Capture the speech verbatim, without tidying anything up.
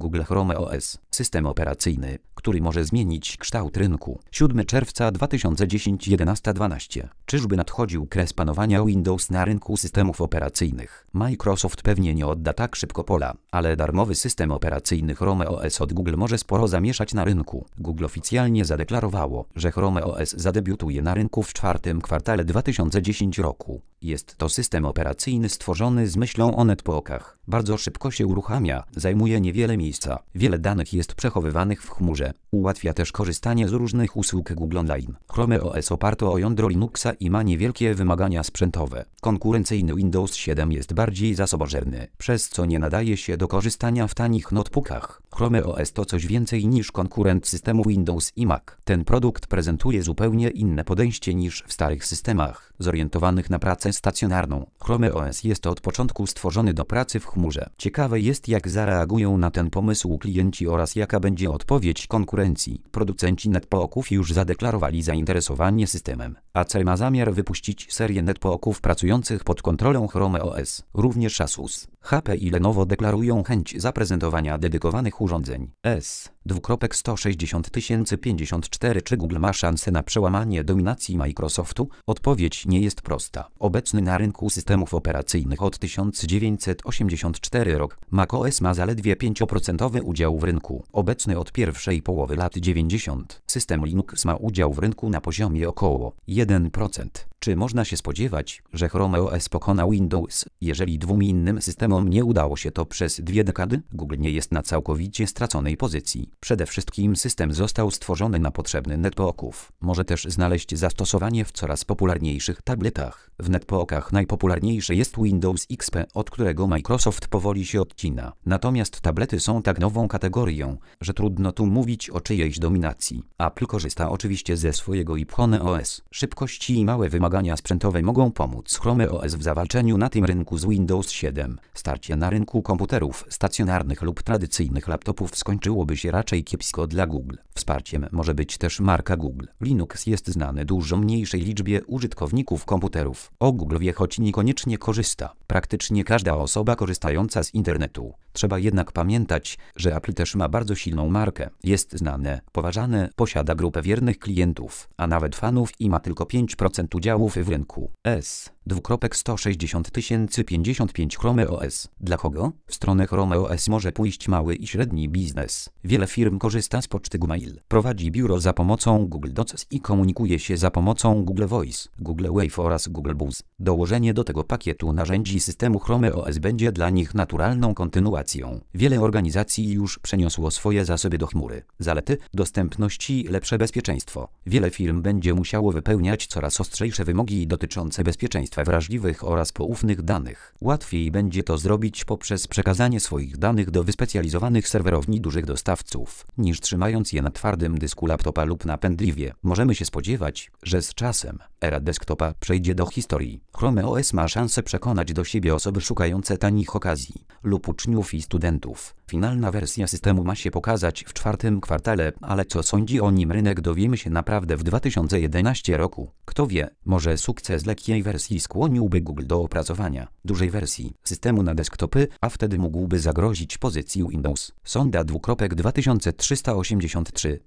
Google Chrome O S, system operacyjny, który może zmienić kształt rynku. siódmego czerwca dwa tysiące dziesiątego jedenasta dwanaście. Czyżby nadchodził kres panowania Windows na rynku systemów operacyjnych? Microsoft pewnie nie odda tak szybko pola, ale darmowy system operacyjny Chrome O S od Google może sporo zamieszać na rynku. Google oficjalnie zadeklarowało, że Chrome O S zadebiutuje na rynku w czwartym kwartale dwa tysiące dziesiątego roku. Jest to system operacyjny stworzony z myślą o netbookach. Bardzo szybko się uruchamia, zajmuje niewiele miejsca. Wiele danych jest przechowywanych w chmurze. Ułatwia też korzystanie z różnych usług Google Online. Chrome O S oparto o jądro Linuxa i ma niewielkie wymagania sprzętowe. Konkurencyjny Windows siedem jest bardziej zasobożerny, przez co nie nadaje się do korzystania w tanich notebookach. Chrome O S to coś więcej niż konkurent systemu Windows i Mac. Ten produkt prezentuje zupełnie inne podejście niż w starych systemach, zorientowanych na pracę stacjonarną. Chrome O S jest od początku stworzony do pracy w chmurze. Ciekawe jest, jak zareagują na ten pomysł klienci oraz jaka będzie odpowiedź konkurencji. Producenci netbooków już zadeklarowali zainteresowanie systemem. A C ma zamiar wypuścić serię netbooków pracujących pod kontrolą Chrome O S. Również Asus, H P i Lenovo deklarują chęć zaprezentowania dedykowanych urządzeń. S sto sześćdziesiąt tysięcy pięćdziesiąt cztery. Czy Google ma szansę na przełamanie dominacji Microsoftu? Odpowiedź nie jest prosta. Obecny na rynku systemów operacyjnych od tysiąc dziewięćset osiemdziesiątego czwartego rok, macOS ma zaledwie pięć procent udział w rynku. Obecny od pierwszej połowy lat dziewięćdziesiątych. System Linux ma udział w rynku na poziomie około jeden procent. Czy można się spodziewać, że Chrome O S pokona Windows, jeżeli dwóm innym systemom nie udało się to przez dwie dekady? Google nie jest na całkowicie straconej pozycji. Przede wszystkim system został stworzony na potrzeby netbooków. Może też znaleźć zastosowanie w coraz popularniejszych tabletach. W netbookach najpopularniejszy jest Windows X P, od którego Microsoft powoli się odcina. Natomiast tablety są tak nową kategorią, że trudno tu mówić o czyjejś dominacji. Apple korzysta oczywiście ze swojego iPhone O S. Szybkości i małe wymagania sprzętowe mogą pomóc Chrome O S w zawalczeniu na tym rynku z Windows siedem. Starcie na rynku komputerów stacjonarnych lub tradycyjnych laptopów skończyłoby się raczej kiepsko dla Google. Wsparciem może być też marka Google. Linux jest znany dużo mniejszej liczbie użytkowników komputerów. O Google wie, choć niekoniecznie korzysta praktycznie każda osoba korzystająca z internetu. Trzeba jednak pamiętać, że Apple też ma bardzo silną markę. Jest znane, poważane, posiada grupę wiernych klientów, a nawet fanów i ma tylko pięć procent udziałów w rynku. S sto sześćdziesiąt tysięcy pięćdziesiąt pięć. Chrome O S. Dla kogo? W stronę Chrome O S może pójść mały i średni biznes. Wiele firm korzysta z poczty Gmail, prowadzi biuro za pomocą Google Docs i komunikuje się za pomocą Google Voice, Google Wave oraz Google Buzz. Dołożenie do tego pakietu narzędzi systemu Chrome O S będzie dla nich naturalną kontynuacją. Wiele organizacji już przeniosło swoje zasoby do chmury. Zalety: dostępność i lepsze bezpieczeństwo. Wiele firm będzie musiało wypełniać coraz ostrzejsze wymogi dotyczące bezpieczeństwa wrażliwych oraz poufnych danych. Łatwiej będzie to zrobić poprzez przekazanie swoich danych do wyspecjalizowanych serwerowni dużych dostawców, niż trzymając je na twardym dysku laptopa lub na pendrive'ie. Możemy się spodziewać, że z czasem era desktopa przejdzie do historii. Chrome O S ma szansę przekonać do siebie osoby szukające tanich okazji lub uczniów i studentów. Finalna wersja systemu ma się pokazać w czwartym kwartale, ale co sądzi o nim rynek, dowiemy się naprawdę w dwa tysiące jedenastym roku. Kto wie, może sukces lekkiej wersji skłoniłby Google do opracowania dużej wersji systemu na desktopy, a wtedy mógłby zagrozić pozycji Windows. Sonda dwa tysiące trzysta osiemdziesiąt trzy.